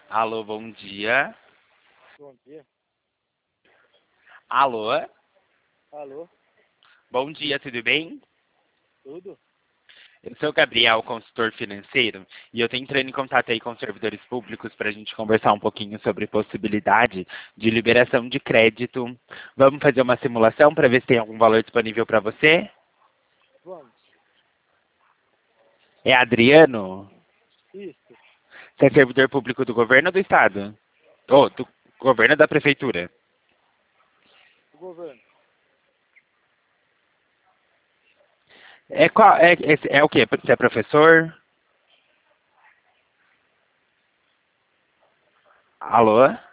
Alô, bom dia. Bom dia. Alô, Alô, bom dia, tudo bem? tudo? Eu sou o Gabriel, consultor financeiro, e eu estou entrando em contato aí com os servidores públicos para a gente conversar um pouquinho sobre possibilidade de liberação de crédito. Vamos fazer uma simulação para ver se tem algum valor disponível para você? Vamos. É Adriano? Isso, Você é servidor público do governo ou do estado? Ou do governo ou da prefeitura? o governo. É o quê? Você é professor? Alô?